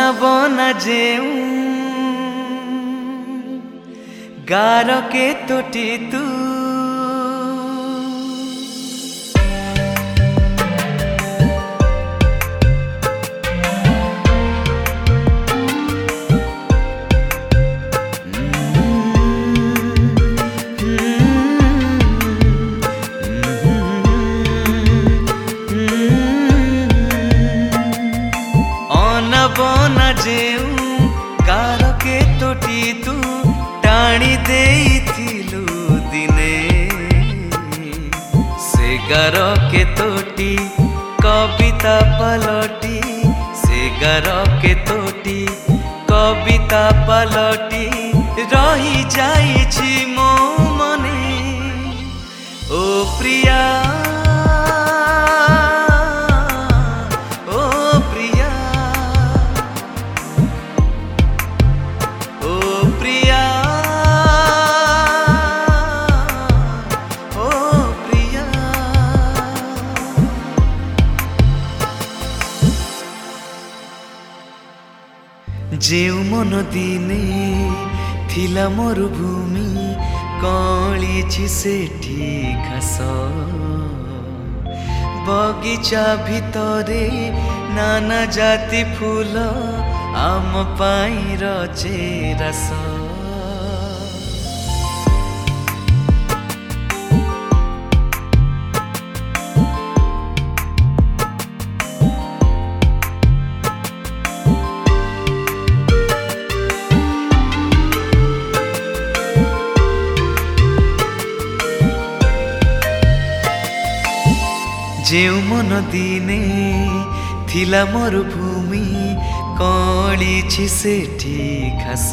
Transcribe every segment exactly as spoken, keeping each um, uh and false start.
अनाबना जेऊ गार के तोटी तू बना जेऊ गार के तोटी तू टाणी देइथिलु दिने से गार के तोटी कविता पलटी से गार के तोटी कविता पलटी रही जाइछि मो मने ओ प्रिया जेउ मन दिने थिला मरुभूमि कलिछि सेठी घास बगीचा भितरे नाना जाति फूल आम पाई रचे रस जेउ मन दिने थिला मरुभूमि कलिछि सेठी घास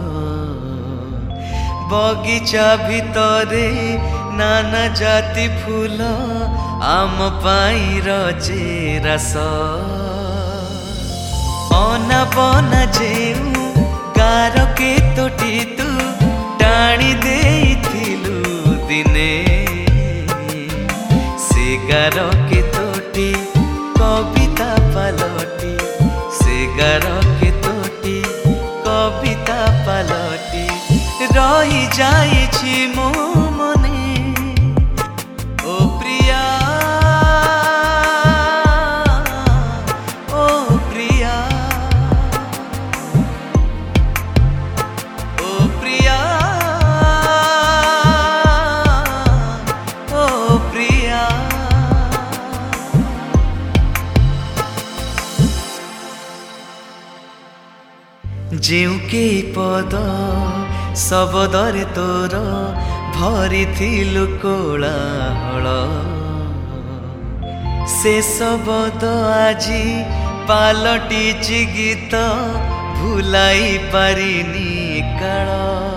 बगीचा भितरे नाना जाति फूल आम पाई रचे रस अनाबना जेउ गार के तोटी तू टाणी देइथिलु दिने से गार के तोटी कविता पलटी से गार के तोटी कविता पलटी रही जाइछि मो मने ओ प्रिया ओ प्रिया ओ प्रिया ओ प्रिया जेउ के पद शब्दरे तोर भरिथिलु कोलाहल से शब्द आजी पालटिछि गीत भुलाई पारिनी काल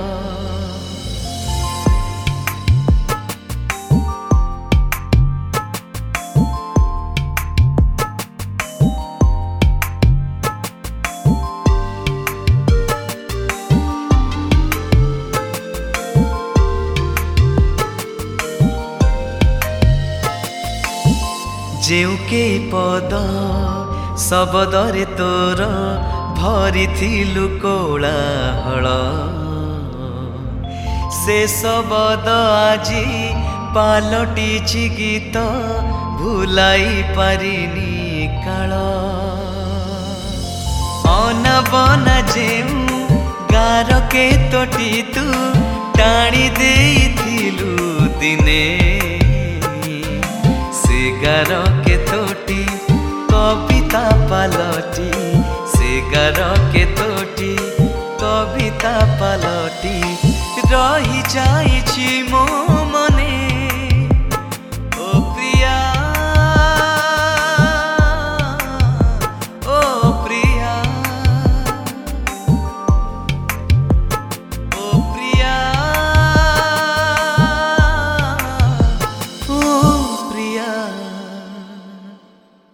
जेउ के पद शब्दरे तोर भरिथिलु कोलाहल से शब्द आजी पालटिछि गीत भुलाई पारिनी काल अनाबना जेउ गार के तोटी तू टाणी देइथिलु दिने से गार के तोटी कविता पलटी से गार के तोटी कविता पलटी रही जाए